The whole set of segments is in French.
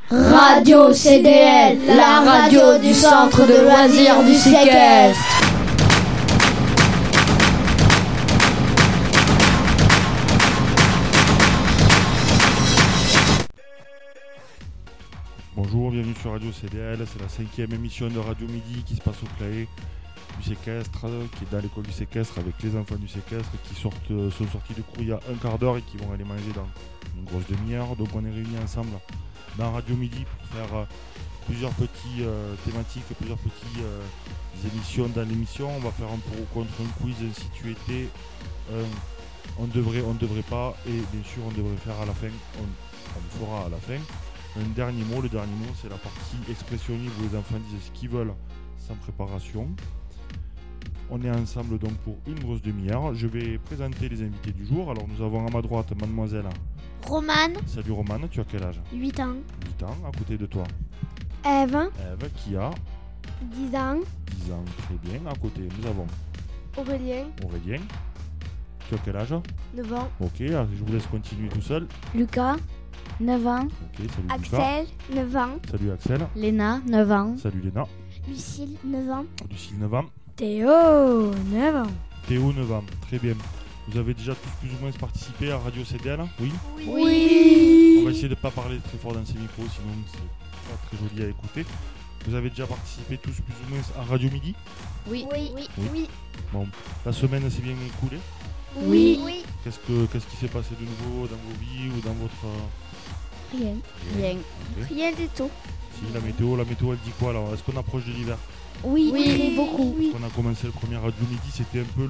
Radio CDL, la radio du centre de loisirs du Séquestre. Bonjour, bienvenue sur Radio CDL, c'est la 5e émission de Radio Midi qui se passe au Claé du Séquestre, qui est dans l'école du Séquestre avec les enfants du Séquestre qui sont sortis de cours il y a un quart d'heure et qui vont aller manger dans une grosse demi-heure. Donc on est réunis ensemble dans Radio Midi pour faire plusieurs petites thématiques, plusieurs petites émissions dans l'émission. On va faire un pour ou contre, un quiz, un si tu étais, on devrait pas, et bien sûr on devrait faire à la fin, on le fera à la fin. Un dernier mot, le dernier mot c'est la partie expression libre où les enfants disent ce qu'ils veulent sans préparation. On est ensemble donc pour une grosse demi-heure. Je vais présenter les invités du jour. Alors nous avons à ma droite mademoiselle Romane. Salut Romane, tu as quel âge? 8 ans. 8 ans, à côté de toi Ève. Ève qui a 10 ans. 10 ans, très bien. À côté nous avons Aurélien. Aurélien. Tu as quel âge? 9 ans. Ok, alors je vous laisse continuer tout seul. Lucas. 9 ans. Ok, salut Axel. Lucas. 9 ans. Salut Axel. Léna. 9 ans. Salut Léna. Lucille. 9 ans. Lucille 9 ans. Théo. 9 ans. Théo 9 ans, très bien. Vous avez déjà tous plus ou moins participé à Radio CDL? Oui. On va essayer de ne pas parler très fort dans ces micros, sinon c'est pas très joli à écouter. Vous avez déjà participé tous plus ou moins à Radio Midi? Oui. Bon, la semaine s'est bien écoulée. Oui. Qu'est-ce qui s'est passé de nouveau dans vos vies ou dans votre... Rien. Ok. Rien du tout. Si, la météo elle dit quoi alors? Est-ce qu'on approche de l'hiver? Oui. Beaucoup. Quand on a commencé le premier Radio Midi, c'était un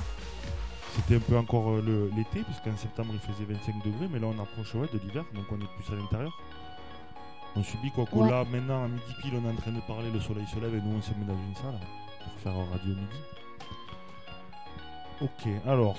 peu encore l'été, puisqu'en septembre il faisait 25 degrés, mais là on approche de l'hiver, donc on est plus à l'intérieur. On subit quoi que là, maintenant à midi pile, on est en train de parler, le soleil se lève et nous on se met dans une salle pour faire un Radio Midi. Ok, alors,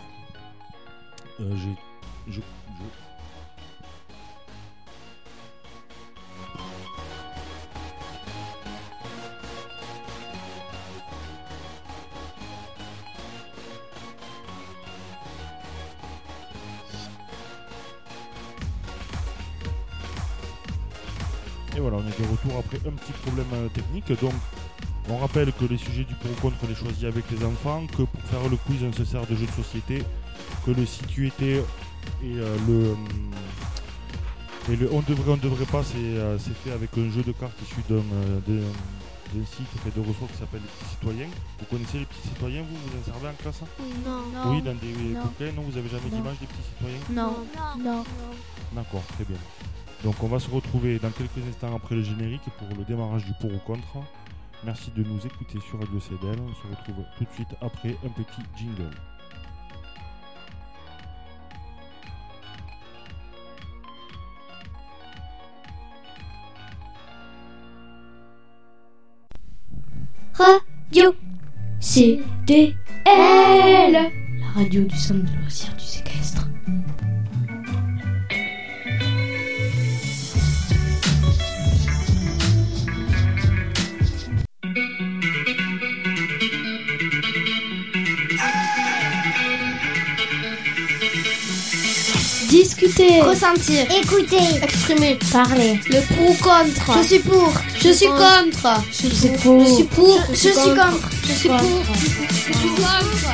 Et voilà, on est de retour après un petit problème technique. Donc, on rappelle que les sujets du pour ou contre, on les choisit avec les enfants, que pour faire le quiz, on se sert de jeux de société, que le si tu étais et le on devrait pas, c'est fait avec un jeu de cartes issu d'un site fait de ressources qui s'appelle Les Petits Citoyens. Vous connaissez les Petits Citoyens, vous en servez en classe? Non. Oui, dans des bouquins, non, vous avez jamais d'image des Petits Citoyens? Non. D'accord, très bien. Donc on va se retrouver dans quelques instants après le générique pour le démarrage du pour ou contre. Merci de nous écouter sur Radio CDL. On se retrouve tout de suite après un petit jingle. Radio CDL, la radio du centre de loisirs du Séquestre. Discuter, Ressentir. Écouter. exprimer, Parler. le pour ou contre. Je suis pour. Je suis contre. Je suis pour. Je suis pour. Je suis contre. Je suis pour. Je suis contre.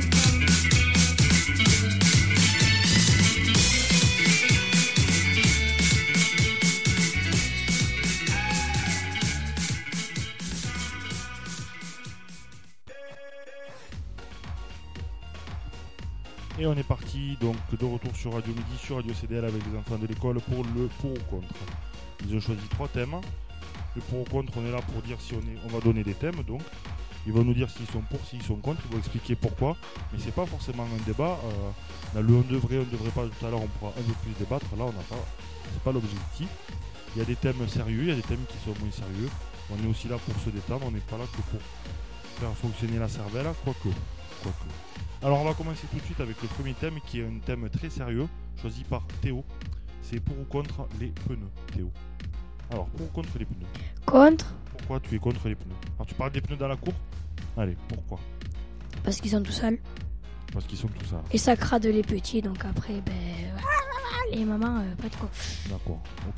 Et on est parti donc de retour sur Radio Midi, sur Radio CDL avec les enfants de l'école pour le pour ou contre. Ils ont choisi 3 thèmes. Le pour ou contre, on est là pour dire si on va donner des thèmes donc. Ils vont nous dire s'ils sont pour, s'ils sont contre, ils vont expliquer pourquoi. Mais c'est pas forcément un débat. Dans le on devrait pas, tout à l'heure on pourra un peu plus débattre. Là c'est pas l'objectif. Il y a des thèmes sérieux, il y a des thèmes qui sont moins sérieux. On est aussi là pour se détendre, on n'est pas là que pour faire fonctionner la cervelle, quoique. Alors on va commencer tout de suite avec le premier thème qui est un thème très sérieux, choisi par Théo. C'est pour ou contre les pneus, Théo. Alors, pour ou contre les pneus? Contre. Pourquoi tu es contre les pneus? Alors tu parles des pneus dans la cour? Allez, pourquoi? Parce qu'ils sont tout seuls. Parce qu'ils sont tout ça. Et ça crade les petits, donc après, les mamans, pas trop. D'accord, ok.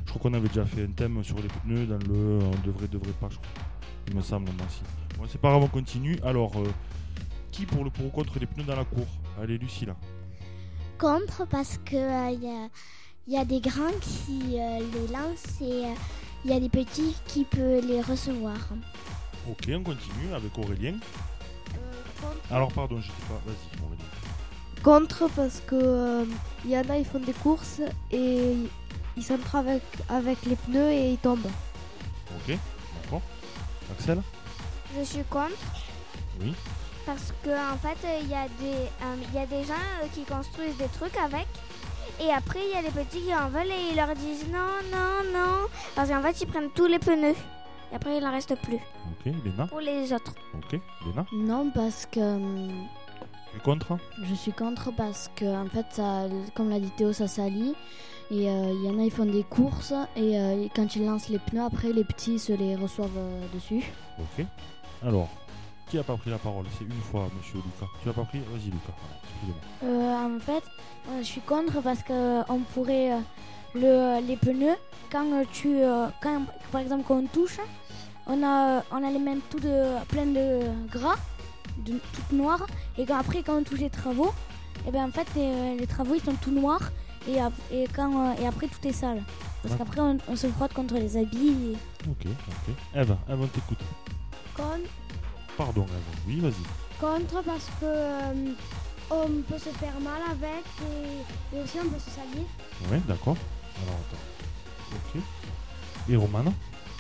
Je crois qu'on avait déjà fait un thème sur les pneus dans le devrait pas, je crois. Il me semble, moi aussi. Bon, c'est pas grave, on continue. Alors, qui pour le pour ou contre les pneus dans la cour? Allez, Lucie, là. Contre parce que y a des grands qui les lancent et il y a des petits qui peuvent les recevoir. Ok, on continue avec Aurélien. Contre. Alors, pardon, je sais pas. Vas-y, Aurélien. Contre parce que y en a, ils font des courses et ils s'entrent avec les pneus et ils tombent. Ok, d'accord. Axel? Je suis contre. Oui. Parce que en fait, il y a des gens qui construisent des trucs avec. Et après, il y a les petits qui en veulent et ils leur disent non. Parce qu'en fait, ils prennent tous les pneus. Et après, il n'en reste plus Ok, Léna? pour les autres. Ok, Léna? Non, parce que Tu es contre? je suis contre parce que en fait, ça, comme l'a dit Théo, ça salit. Et il y en a, ils font des courses et quand ils lancent les pneus, après les petits se les reçoivent dessus. Ok. Alors, qui a pas pris la parole? C'est une fois, monsieur Lucas. Tu as pas pris? Vas-y, Lucas. Excusez-moi. En fait, je suis contre parce que on pourrait les pneus quand par exemple quand on touche, on a les mains pleines de gras, toutes noires, et après quand on touche les travaux, et ben en fait les travaux ils sont tout noirs et après tout est sale parce qu'après on se frotte contre les habits. Ok. Eve, on t'écoute. Pardon, Eve. Oui, vas-y. Contre parce que on peut se faire mal avec et aussi on peut se salir. Ouais, d'accord. Alors, attends. Ok. Et Romane?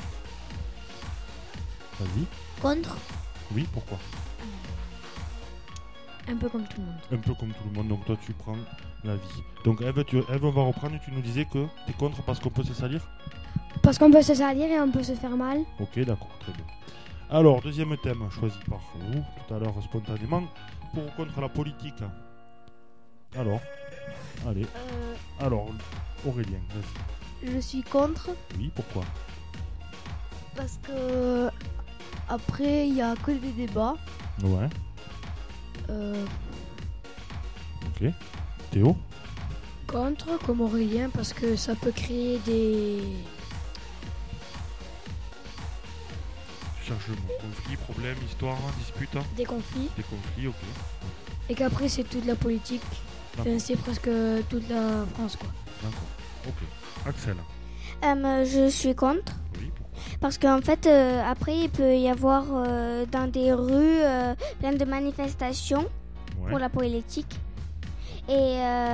Vas-y. Contre. Oui, pourquoi? Un peu comme tout le monde. Un peu comme tout le monde, donc toi tu prends la vie. Donc Eve, on va reprendre, tu nous disais que t'es contre parce qu'on peut se salir? Parce qu'on peut se salir et on peut se faire mal. Ok, d'accord, très bien. Alors, deuxième thème choisi par vous, tout à l'heure spontanément, pour ou contre la politique. Alors, allez. Alors, Aurélien, vas-y. Je suis contre Oui, pourquoi? parce que après il y a que des débats. Ouais, ok. Théo? Contre comme Aurélien parce que ça peut créer des Je cherche le mot. Conflit, problème, histoire, dispute, conflits des conflits, ok. et qu'après c'est toute la politique. D'accord. Enfin, c'est presque toute la France quoi. D'accord, ok. Axel? Je suis contre. Oui, pourquoi? Parce qu'en fait, après, il peut y avoir dans des rues plein de manifestations Ouais. pour la politique. Et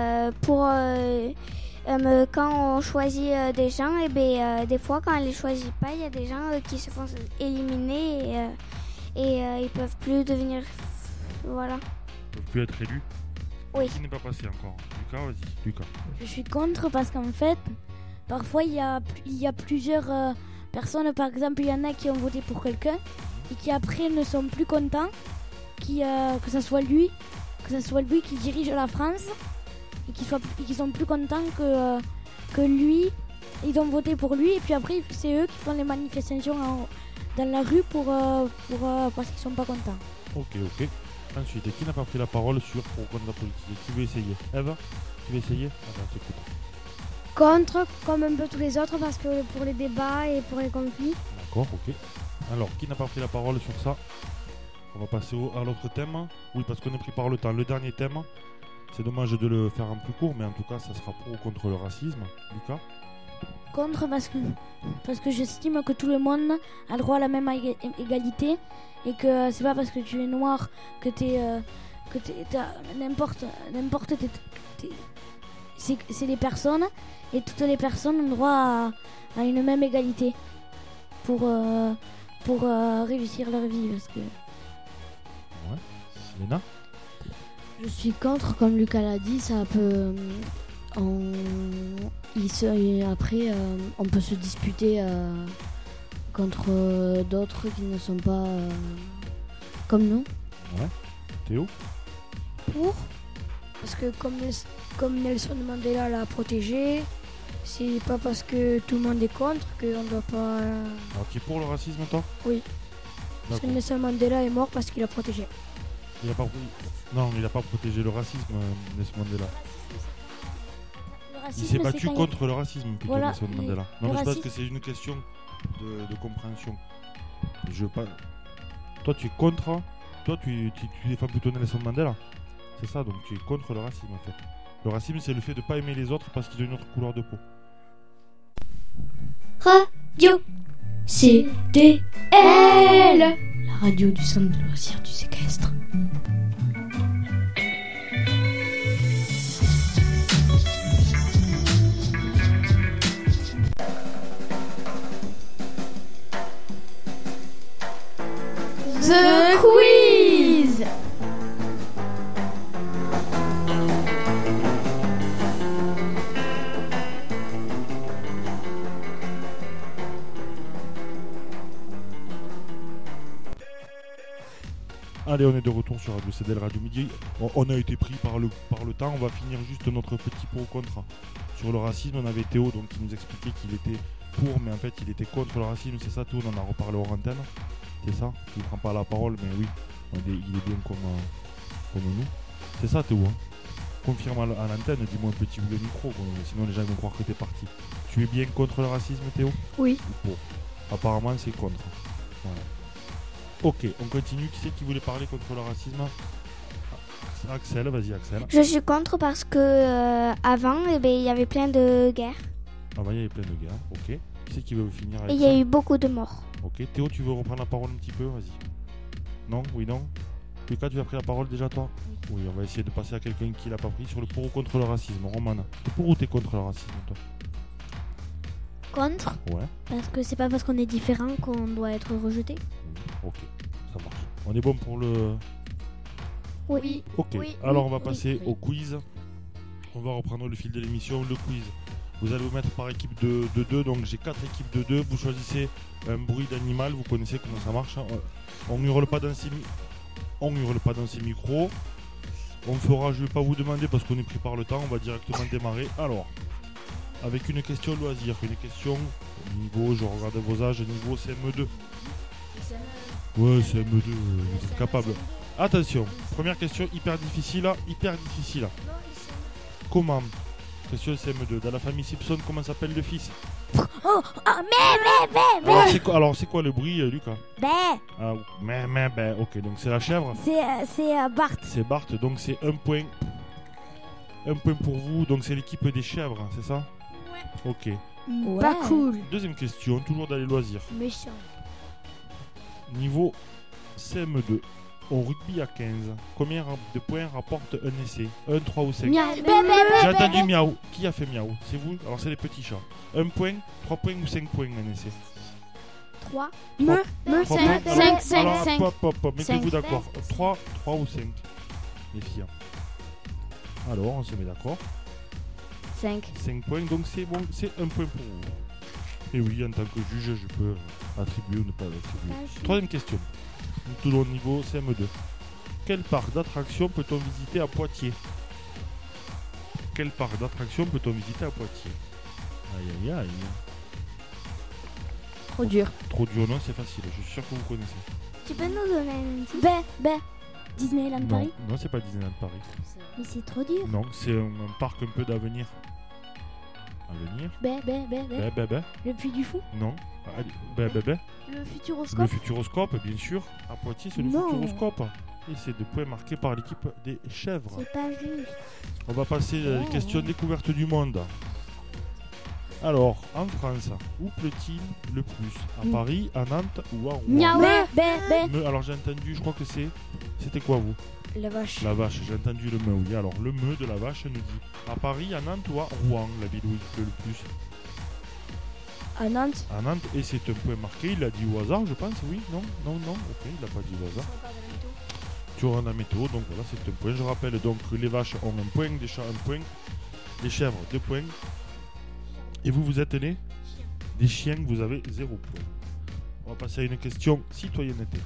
quand on choisit des gens, et des fois, quand on les choisit pas, il y a des gens qui se font éliminer et ils peuvent plus devenir... Voilà. Ils peuvent plus être élus? Oui. Qui n'est pas passé encore? Lucas, vas-y. Lucas. Je suis contre parce qu'en fait, parfois il y a plusieurs personnes, par exemple il y en a qui ont voté pour quelqu'un et qui après ne sont plus contents, que ça soit lui qui dirige la France et qui sont plus contents que lui, ils ont voté pour lui et puis après c'est eux qui font les manifestations dans la rue parce qu'ils sont pas contents. Ok. Ensuite, qui n'a pas pris la parole sur pour ou contre la politique? Qui veut essayer? Eve, tu veux essayer? Alors, t'écoute. Contre, comme un peu tous les autres, parce que pour les débats et pour les conflits. D'accord, ok. Alors, qui n'a pas pris la parole sur ça? On va passer à l'autre thème. Oui, parce qu'on est pris par le temps. Le dernier thème, c'est dommage de le faire en plus court, mais en tout cas, ça sera pour ou contre le racisme. Lucas? Contre parce que j'estime que tout le monde a droit à la même égalité et que c'est pas parce que tu es noir que t'as c'est les personnes et toutes les personnes ont droit à une même égalité pour réussir leur vie parce que Ouais. Léna? Je suis contre, comme Lucas l'a dit, ça peut. Après, on peut se disputer contre d'autres qui ne sont pas comme nous. Ouais. Théo? pour parce que comme Nelson Mandela l'a protégé, c'est pas parce que tout le monde est contre qu'on doit pas. Alors, qui est pour le racisme, toi? Oui. Parce que D'accord. Nelson Mandela est mort parce qu'il a protégé. Non, il n'a pas protégé le racisme, Nelson Mandela. Le racisme, Il s'est c'est battu quand contre le racisme, plutôt, Voilà, Nelson et Mandela. Non, le mais je pense racisme- que c'est une question de compréhension. Je veux pas... Toi, tu es contre... Toi, tu défends plutôt Nelson Mandela. C'est ça, donc tu es contre le racisme, en fait. Le racisme, c'est le fait de pas aimer les autres parce qu'ils ont une autre couleur de peau. Radio CDL, la radio du centre de loisirs du séquestre. The quiz. Allez, on est de retour sur Radio CDL Radio Midi. On a été pris par le temps. On va finir juste notre petit pour ou contre. Sur le racisme, on avait Théo donc, qui nous expliquait qu'il était pour, mais en fait il était contre le racisme. C'est ça, Théo, on en a reparlé hors antenne. C'est ça, il ne prend pas la parole, mais oui, il est bien comme nous. C'est ça, Théo. Hein. Confirme à l'antenne, dis-moi un petit bout de micro, sinon les gens vont croire que t'es parti. Tu es bien contre le racisme, Théo? Oui. Ou pour? Apparemment, c'est contre. Voilà. Ok, on continue. Qui c'est qui voulait parler contre le racisme? Axel, vas-y Axel. Je suis contre parce que avant, il y avait plein de guerres. Avant, il y avait plein de gars. Ok. Qui c'est qui veut finir Et avec il ça? y a eu beaucoup de morts. Ok. Théo, tu veux reprendre la parole un petit peu? Vas-y. Non? Oui, non? Lucas, tu as pris la parole déjà, toi? Oui, on va essayer de passer à quelqu'un qui l'a pas pris sur le pour ou contre le racisme. Romane, t'es pour ou t'es contre le racisme, toi? Contre, Ouais. parce que c'est pas parce qu'on est différent qu'on doit être rejeté. Ok, ça marche. On est bon pour le... Oui. Ok, Oui, alors oui, on va oui, passer oui. au quiz. On va reprendre le fil de l'émission, le quiz. Vous allez vous mettre par équipe de 2, donc j'ai 4 équipes de 2. Vous choisissez un bruit d'animal, vous connaissez comment ça marche. Hein. On hurle pas dans ces micros. On fera, je vais pas vous demander parce qu'on est pris par le temps, on va directement démarrer. Alors, avec une question loisir, une question niveau, je regarde vos âges, niveau CM2. Ouais, CM2, vous êtes capable. Attention, première question hyper difficile. Comment? Question CM2. Dans la famille Simpson, comment s'appelle le fils? Alors c'est quoi le bruit, Lucas? Ah, ok, donc c'est la chèvre. C'est Bart. C'est Bart, donc c'est un point. Un point pour vous, donc c'est l'équipe des chèvres, c'est ça? Ouais. Ok. Pas cool. Deuxième question, toujours dans les loisirs. Méchant. Niveau CM2. Au rugby à 15, combien de points rapporte un essai? 1, 3 ou 5? Miaou. J'ai entendu miaou. Qui a fait miaou? C'est vous? Alors c'est les petits chats. 1 point, 3 points ou 5 points un essai? 3. Me. 3 5, points. 5, 5, Alors, 5. Hop, mettez-vous Cinq. d'accord. 3 ou 5? Les filles. Alors, on se met d'accord. 5. 5 points, donc c'est bon, c'est 1 point pour vous. Et oui, en tant que juge, je peux attribuer ou ne pas attribuer. Troisième question. Toujours au niveau CM2. Quel parc d'attractions peut-on visiter à Poitiers? Quel parc d'attractions peut-on visiter à Poitiers? Aïe aïe aïe. Trop dur. Trop dur, non, c'est facile, je suis sûr que vous connaissez. Tu peux nous donner un indice? Disneyland Non, Paris. non, c'est pas Disneyland Paris. Mais c'est trop dur. Non, c'est un parc un peu d'avenir. Avenir? Le Puy du Fou. Non. Allez, Le Le Futuroscope. Futuroscope, bien sûr. À Poitiers, c'est le Non. Futuroscope. Et c'est 2 points marqués par l'équipe des chèvres. C'est pas juste. On va passer à la question découverte du monde. Alors, en France, où pleut-il le plus? À Paris, à Nantes ou à Rouen? Miaou. Alors j'ai entendu, je crois que c'était quoi vous? La vache. La vache, j'ai entendu le meu, oui. Alors le meu de la vache nous dit à Paris, à Nantes ou à Rouen, la ville où il pleut le plus? À Nantes. À Nantes, et c'est un point marqué, il a dit au hasard, je pense, oui, non, ok, il n'a pas dit au hasard. Tu auras la météo, donc voilà, c'est un point. Je rappelle donc que les vaches ont un point, les chats un point, les chèvres 2 points. Et vous, vous êtes nés? Des chiens, vous avez 0 point. On va passer à une question citoyenneté.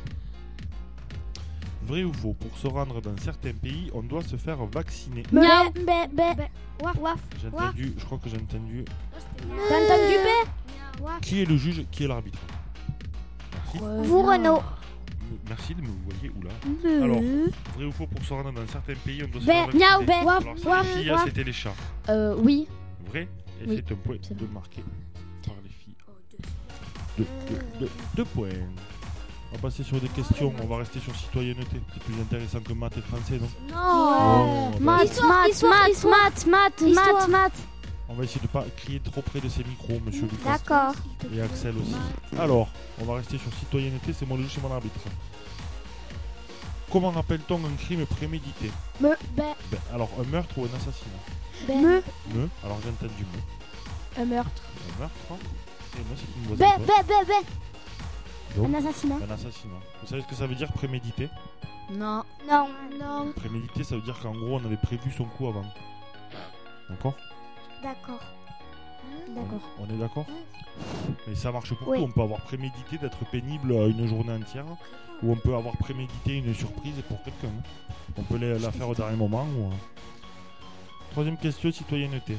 Vrai ou faux? Pour se rendre dans certains pays, on doit se faire vacciner. Miaou. Waf. J'ai entendu, je crois que j'ai entendu. T'as entendu Qui est le juge? Qui est l'arbitre? Merci. Vous, Renaud. Merci de me voyer où là. Alors, vrai ou faux, pour se rendre dans certains pays, on doit se faire miaou, vacciner. waf, Alors, c'est waf, les filles, waf. c'était les chats. Oui. Vrai? Et Oui, c'est un point c'est de vrai. marqué par les filles. Deux points. On va passer sur des questions, on va rester sur citoyenneté. C'est plus intéressant que maths et français, non? Non. Oh, Maths, bah, maths. on va essayer de pas crier trop près de ces micros, monsieur Lucas. D'accord. Et Axel aussi. Alors, on va rester sur citoyenneté, c'est mon juge et mon arbitre. Comment appelle-t-on un crime prémédité? Ben, Alors, un meurtre ou un assassinat? me. Alors j'ai entendu me. Un meurtre. Un meurtre. Et moi c'est une voisine. Donc, Un assassinat. un assassinat. Vous savez ce que ça veut dire prémédité? Non. Non. Non. Prémédité, ça veut dire qu'en gros on avait prévu son coup avant. D'accord? D'accord. D'accord. On est d'accord? Mais ça marche pour Oui. tout. On peut avoir prémédité d'être pénible une journée entière, ou on peut avoir prémédité une surprise pour quelqu'un. On peut la faire au dernier moment. Ou... Troisième question, citoyenneté.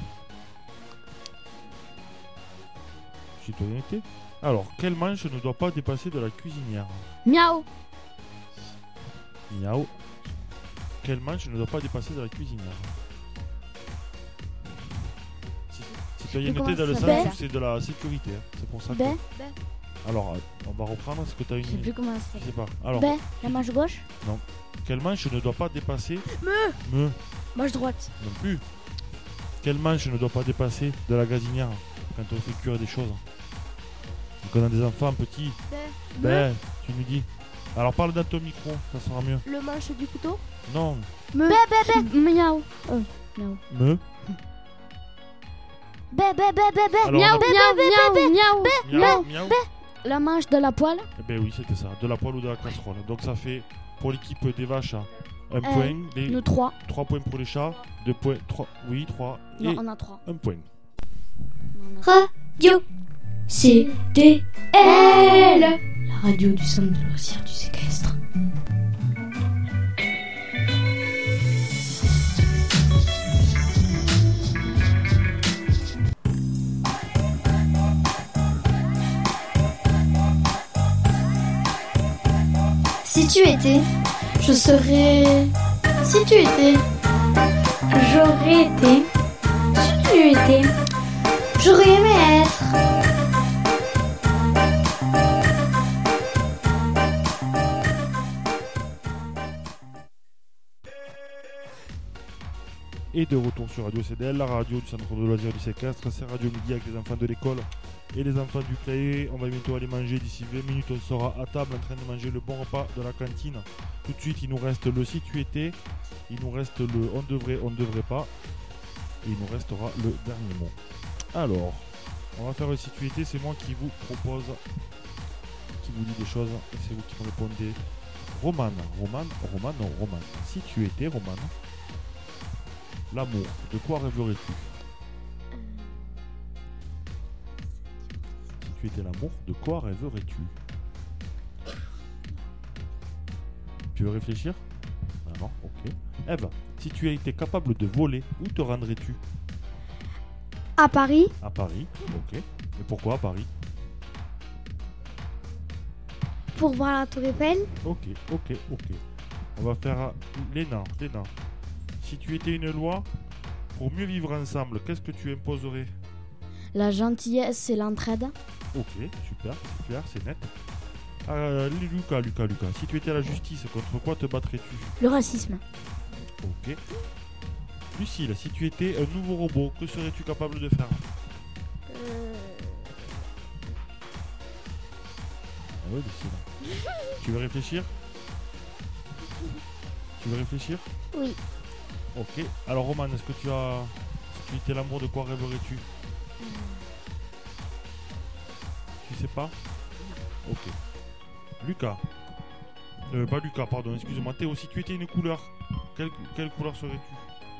Citoyenneté. Alors, quel manche ne doit pas dépasser de la cuisinière? Miaou. Miaou. Quel manche ne doit pas dépasser de la cuisinière? Citoyenneté dans le ça sens s'appelle. où c'est de la sécurité. Hein. C'est pour ça que... Ben. Alors, on va reprendre. Est-ce que tu as une Je sais plus comment ça Je s'appelle. sais pas. Alors, Ben. La manche gauche. quel manche ne doit pas dépasser... Me. Me. Manche droite. Non plus. Quel manche ne doit pas dépasser de la gazinière quand on fait cuire des choses? Donc on a des enfants petits. Ben, tu nous dis. Alors parle dans ton micro, ça sera mieux. Le manche du couteau. Non. Me. Miaou. Me. Alors, Miaou, on a- miaou, miaou. Miaou, miaou. La manche de la poêle. Eh ben oui, c'était ça. De la poêle ou de la casserole. Donc ça fait pour l'équipe des vaches un point. Les Nous 3. 3 points pour les chats. 2 points. 3. Oui, 3. Non, Et on a 3. un point. Radio CDL, la radio du centre de loisirs du séquestre. Si tu étais, je serais. Si tu étais, j'aurais été. Si tu étais, j'aurais aimé être. Et de retour sur Radio CDL, la radio du centre de loisirs du séquestre. C'est Radio Midi avec les enfants de l'école et les enfants du clavier. On va bientôt aller manger d'ici 20 minutes. On sera à table en train de manger le bon repas de la cantine. Tout de suite, il nous reste le si tu étais. Il nous reste le on devrait pas. Et il nous restera le dernier mot. Alors, on va faire le si tu étais. C'est moi qui vous propose, qui vous dit des choses. Et c'est vous qui me répondez. Romane. Si tu étais Romane. L'amour, de quoi rêverais-tu? Si tu étais l'amour, de quoi rêverais-tu? Tu veux réfléchir? Ah non, ok. Eve, si tu étais capable de voler, où te rendrais-tu? À Paris. À Paris, ok. Et pourquoi à Paris? Pour voir la Tour Eiffel. Ok. On va faire Léna. Si tu étais une loi, pour mieux vivre ensemble, qu'est-ce que tu imposerais? La gentillesse et l'entraide. Ok, super, c'est clair, c'est net. Lucas, si tu étais à la justice, contre quoi te battrais-tu? Le racisme. Ok. Lucille, si tu étais un nouveau robot, que serais-tu capable de faire? Ah ouais, Lucille. Tu veux réfléchir? Oui. Ok. Alors Roman, est-ce que tu as... Si tu étais l'amour, de quoi rêverais-tu? Tu sais pas? Ok. Lucas. Pas Lucas, pardon, excuse-moi. Théo, si tu étais une couleur, quelle couleur serais-tu?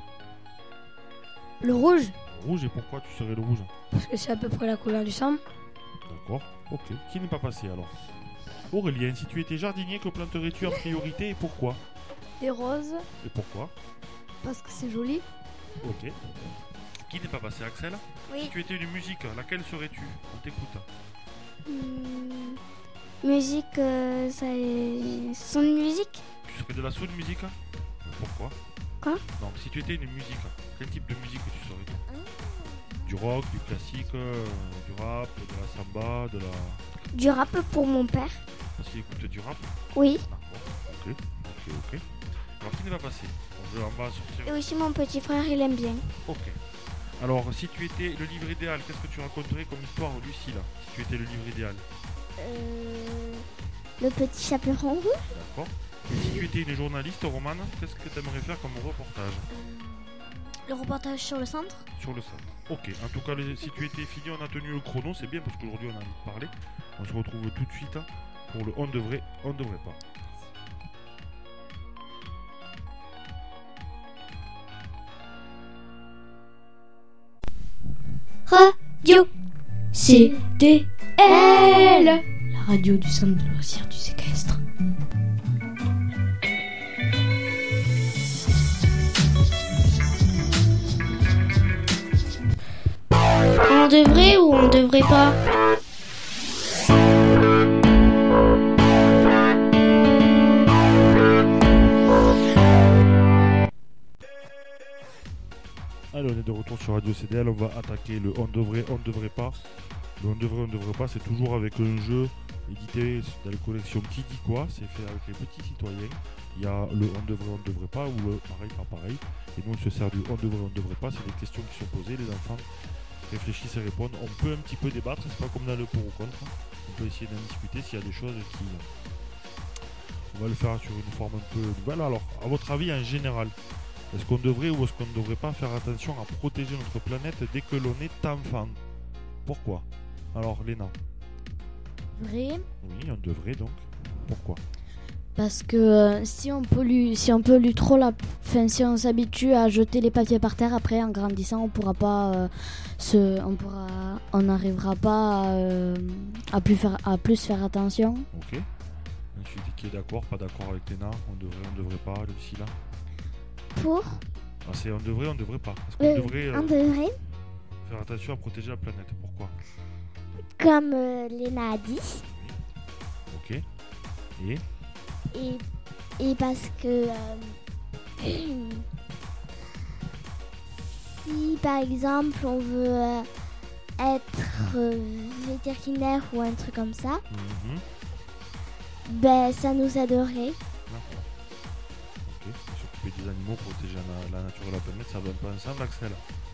Le rouge. Rouge, et pourquoi tu serais le rouge? Parce que c'est à peu près la couleur du sang. D'accord, ok. Qui n'est pas passé alors? Aurélien, si tu étais jardinier, que planterais-tu en priorité et pourquoi? Des roses. Et pourquoi? Parce que c'est joli. Ok. Qui n'est pas passé, Axel? Si Oui. tu étais une musique, laquelle serais-tu? On t'écoute. musique, ce sont une musique. Tu serais de la soul musique? Pourquoi? Quoi? Non, si tu étais une musique, quel type de musique tu serais toi? Du rock, du classique, du rap, de la samba, de la... Du rap pour mon père. Parce qu'il écoute du rap? Oui. D'accord, ok. Alors qui ne va passer? On va sortir... Et aussi mon petit frère, il aime bien. Ok. Alors, si tu étais le livre idéal, qu'est-ce que tu raconterais comme histoire, Lucie, là? Si tu étais le livre idéal? Le petit chaperon rouge. D'accord. Et si tu étais une journaliste, Romane, qu'est-ce que tu aimerais faire comme reportage? Le reportage sur le centre. Sur le centre. Ok. En tout cas, si tu étais fini, on a tenu le chrono, c'est bien parce qu'aujourd'hui on a envie de parler. On se retrouve tout de suite pour le on devrait pas. Radio CDL, la radio du centre de loisirs du séquestre. On devrait ou on devrait pas? Allez, on est de retour sur Radio CDL, on va attaquer le on devrait pas. Le on devrait pas, c'est toujours avec un jeu édité dans les collections Qui dit quoi, c'est fait avec les petits citoyens. Il y a le on devrait pas, ou pareil, pas pareil. Et nous on se sert du on devrait pas, c'est des questions qui sont posées, les enfants réfléchissent et répondent. On peut un petit peu débattre, c'est pas comme dans le pour ou contre. On peut essayer d'en discuter s'il y a des choses qui... On va le faire sur une forme un peu nouvelle. Alors, à votre avis, en général, est-ce qu'on devrait ou est-ce qu'on ne devrait pas faire attention à protéger notre planète dès que l'on est enfant? Pourquoi? Alors, Léna? Vrai. Oui, on devrait donc. Pourquoi? Parce que si on pollue trop si on s'habitue à jeter les papiers par terre, après en grandissant, on pourra pas on n'arrivera pas à plus faire attention. Ok. Ensuite, qui est d'accord, pas d'accord avec Léna? On devrait pas, Lucie là? Pour C'est on devrait pas. Est-ce qu'on devrait on devrait, faire attention à protéger la planète? Pourquoi? comme Léna a dit. Ok. Et parce que si par exemple on veut être vétérinaire ou un truc comme ça, ben ça nous aiderait. D'accord. Ok. S'occuper des animaux, protéger la nature et la planète, ça va un peu ensemble, Axel?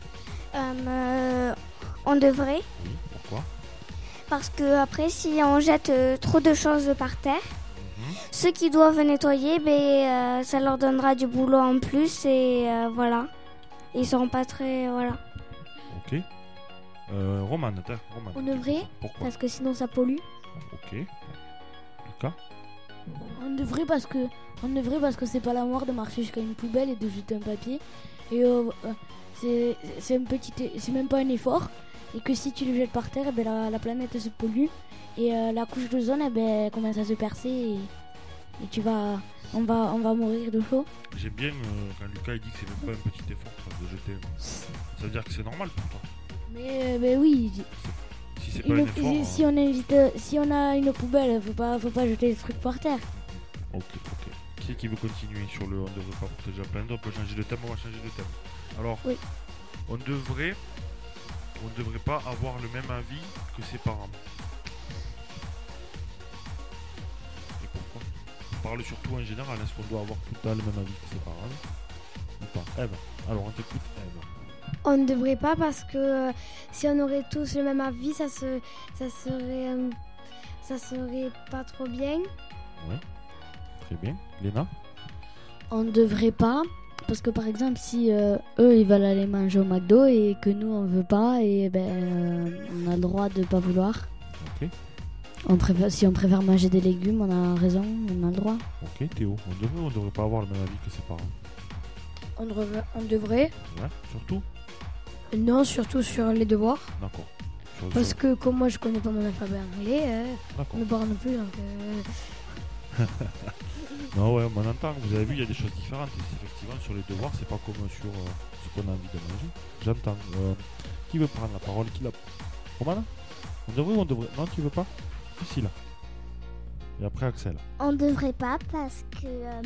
On devrait, Oui. Pourquoi? parce que après si on jette trop de choses par terre, ceux qui doivent nettoyer, ben ça leur donnera du boulot en plus et voilà. Ils seront pas très voilà. Ok. Romane. On devrait, Pourquoi? parce que sinon ça pollue. Ok. Lucas? On devrait parce que c'est pas la mort de marcher jusqu'à une poubelle et de jeter un papier. Et c'est même pas un effort. Et que si tu le jettes par terre, ben la planète se pollue. Et la couche d'ozone elle commence à se percer et on va mourir de chaud. J'aime bien quand Lucas il dit que c'est même pas un petit effort de jeter. Ça veut dire que c'est normal pour toi. Mais oui. Si c'est pas un effort. Si on a une poubelle, faut pas jeter des trucs par terre. Ok. Qui c'est qui veut continuer sur le on devrait pas protéger la planète? On peut changer de thème, on va changer de thème. Alors, oui. On devrait pas avoir le même avis que ses parents. Et pourquoi? On parle surtout en général, est-ce qu'on doit avoir tout le temps le même avis que ses parents ou pas? Eve, alors on t'écoute, Eve. On ne devrait pas parce que si on aurait tous le même avis, ça serait pas trop bien. Ouais, très bien. Léna? On ne devrait pas, parce que par exemple, si eux ils veulent aller manger au McDo et que nous on veut pas, et on a le droit de pas vouloir. Ok. Si on préfère manger des légumes, on a raison, on a le droit. Ok, Théo, on devrait pas avoir le même avis que ses parents. On devrait. Ouais, surtout? Non, surtout sur les devoirs. D'accord. Parce que comme moi je connais pas mon alphabet anglais, mes parents non plus, donc... Non, ouais, on entend. Vous avez vu, il y a des choses différentes. Effectivement, sur les devoirs, c'est pas comme sur ce qu'on a envie de manger. J'entends. Qui veut prendre la parole? Qui l'a... Romana? On devrait ou on devrait? Non, tu veux pas? Ici, là. Et après Axel. On devrait pas parce que,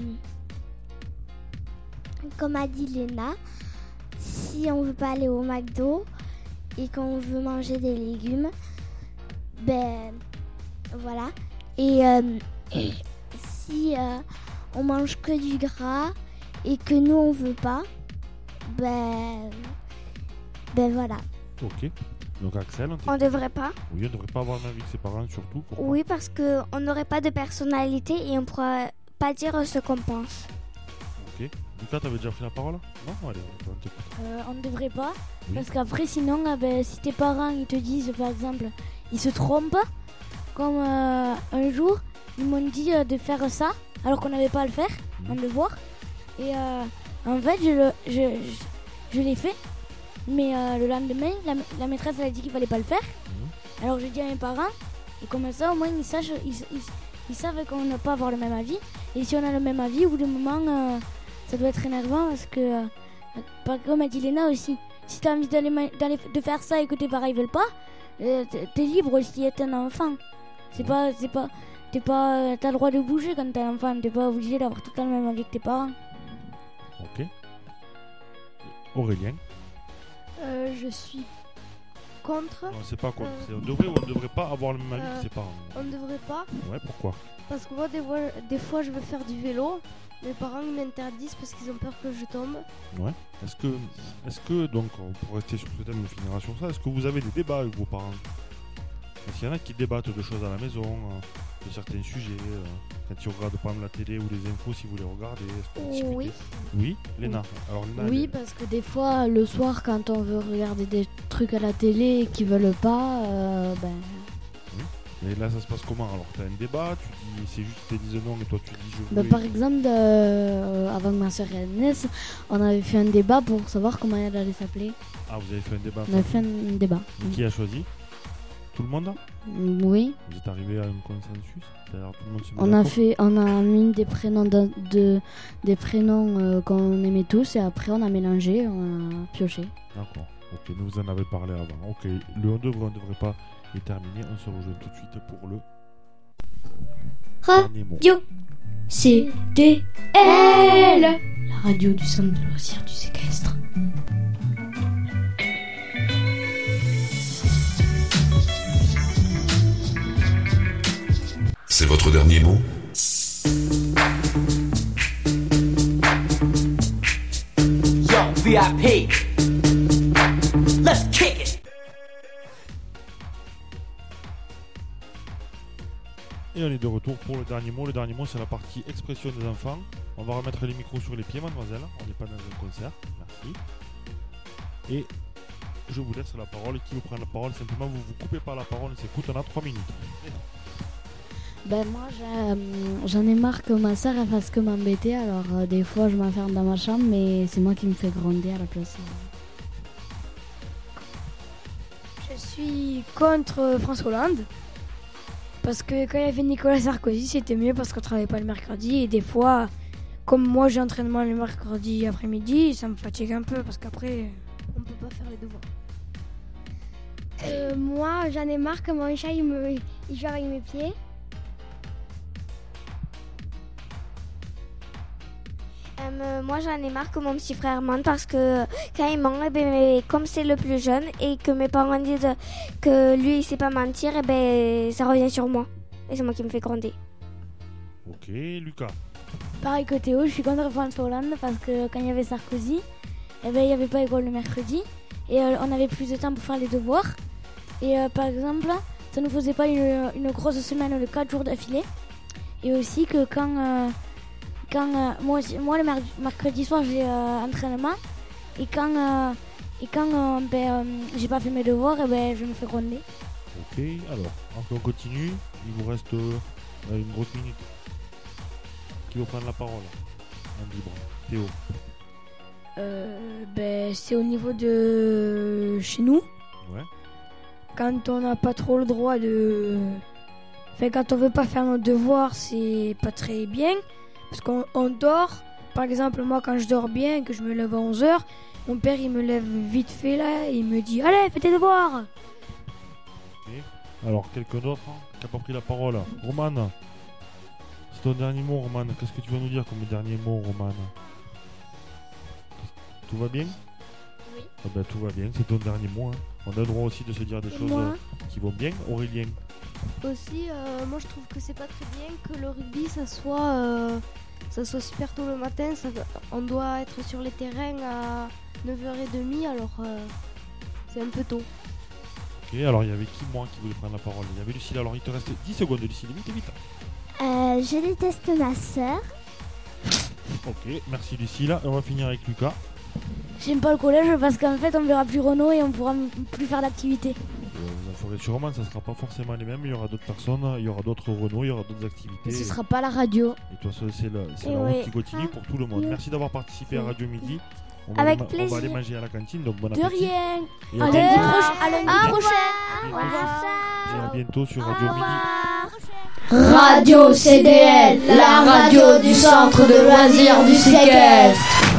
comme a dit Léna, si on veut pas aller au McDo et qu'on veut manger des légumes, ben voilà. Et si on mange que du gras et que nous on veut pas, ben voilà. Ok. Donc Axel, On devrait pas. Oui, on devrait pas avoir un avis que ses parents surtout. Pourquoi? Oui, parce qu'on n'aurait pas de personnalité et on pourra pas dire ce qu'on pense. Ok. Lucas, t'avais déjà pris la parole? Non, allez, on t'écoute. On ne devrait pas, Oui. parce qu'après sinon, si tes parents ils te disent par exemple, ils se trompent, comme un jour, ils m'ont dit de faire ça, alors qu'on n'avait pas à le faire, un devoir, et en fait je l'ai fait, mais le lendemain, la maîtresse elle a dit qu'il fallait pas le faire, alors j'ai dit à mes parents, et comme ça au moins ils savent qu'on ne va pas avoir le même avis, et si on a le même avis, au bout d'un moment, ça doit être énervant parce que, comme a dit Léna aussi, si tu as envie de faire ça et que tes parents ne veulent pas, t'es libre aussi d'être un enfant. T'as le droit de bouger quand t'es un enfant, t'es pas obligé d'avoir tout le temps le même avis que tes parents. Ok. Aurélien? Je suis contre. Non, c'est pas contre. C'est on devrait ou on ne devrait pas avoir le même avis que ses parents. On ne devrait pas. Ouais, pourquoi? Parce que moi, des fois, je veux faire du vélo. Mes parents m'interdisent parce qu'ils ont peur que je tombe. Ouais. Est-ce que donc, pour rester sur ce thème, on finira sur ça, est-ce que vous avez des débats avec vos parents? Est-ce qu'il y en a qui débattent de choses à la maison, de certains sujets, quand ils regardent par exemple la télé ou les infos, si vous les regardez? Est-ce que vous discutez? Oui. Oui, Léna. Alors, Léna, Oui, parce que des fois, le soir, quand on veut regarder des trucs à la télé et qu'ils veulent pas, mais là, ça se passe comment? Alors, tu as un débat, tu dis, c'est juste qu'ils te disent non et toi tu dis je veux. par exemple, avant que ma soeur naisse, on avait fait un débat pour savoir comment elle allait s'appeler. Ah, vous avez fait un débat. On avait fait un débat. Et qui a choisi? Tout le monde? Oui. Vous êtes arrivé à un consensus? C'est-à-dire tout le monde se met On a mis des prénoms des prénoms qu'on aimait tous et après on a mélangé, on a pioché. D'accord. Ok, mais vous en avez parlé avant. Ok, le on devrait pas est terminé. On se rejoint tout de suite pour le dernier mot. Radio CDL, la radio du centre de loisirs du séquestre. C'est votre dernier mot? Yo, VIP. Let's kick it. Et on est de retour pour le dernier mot. Le dernier mot, c'est la partie expression des enfants. On va remettre les micros sur les pieds, mademoiselle. On n'est pas dans un concert. Merci. Et je vous laisse la parole. Qui veut prendre la parole? Simplement, vous vous coupez pas la parole. On s'écoute. On a 3 minutes. Moi, j'en ai marre que ma soeur elle fasse que m'embêter. Alors, des fois, je m'enferme dans ma chambre, mais c'est moi qui me fais gronder à la place. Je suis contre François Hollande. Parce que quand il y avait Nicolas Sarkozy, c'était mieux parce qu'on ne travaillait pas le mercredi. Et des fois, comme moi j'ai entraînement le mercredi après-midi, ça me fatigue un peu parce qu'après, on ne peut pas faire les devoirs. Moi, j'en ai marre que mon chat il joue avec mes pieds. Moi, j'en ai marre que mon petit frère mente parce que quand il ment, comme c'est le plus jeune et que mes parents disent que lui il sait pas mentir, ça revient sur moi et c'est moi qui me fais gronder. Ok, Lucas. Pareil que Théo, je suis contre François Hollande parce que quand il y avait Sarkozy, il n'y avait pas école le mercredi et on avait plus de temps pour faire les devoirs. Et par exemple, ça ne nous faisait pas une grosse semaine de 4 jours d'affilée. Et aussi que quand moi le mercredi soir j'ai entraînement et quand j'ai pas fait mes devoirs, je me fais gronder. Ok, alors, on continue. Il vous reste une grosse minute. Qui veut prendre la parole? En libre. Théo. C'est au niveau de chez nous. Ouais. Quand on n'a pas trop le droit de... Enfin, quand on veut pas faire nos devoirs, c'est pas très bien. Parce qu'on dort. Par exemple, moi, quand je dors bien et que je me lève à 11h, mon père, il me lève vite fait là et il me dit « Allez, fais tes devoirs !» Ok. Alors, quelqu'un d'autre qui n'a pas pris la parole? Romane? ton dernier mot, Roman. Qu'est-ce que tu vas nous dire comme dernier mot, Roman? Tout va bien? Oui. Ah ben, tout va bien, c'est ton dernier mot. Hein. On a le droit aussi de se dire des choses qui vont bien. Aurélien? Aussi, moi je trouve que c'est pas très bien que le rugby ça soit super tôt le matin. On doit être sur les terrains à 9h30, alors c'est un peu tôt. Ok, alors il y avait qui, moi, qui voulait prendre la parole? Il y avait Lucille, alors il te reste 10 secondes, Lucille, vite. Je déteste ma sœur. Ok, merci Lucille. On va finir avec Lucas. J'aime pas le collège parce qu'en fait on verra plus Renaud et on pourra plus faire d'activité. Vous en ferez sûrement, ça sera pas forcément les mêmes. Il y aura d'autres personnes, il y aura d'autres Renault, il y aura d'autres activités. Et ce sera pas la radio. Et toi, c'est la route qui continue pour tout le monde. Merci d'avoir participé à Radio Midi. On va aller manger à la cantine, donc bon appétit. De rien. Et À lundi prochain. Et à bientôt sur Radio Midi. Radio CDL, la radio du centre de loisirs du séquestre.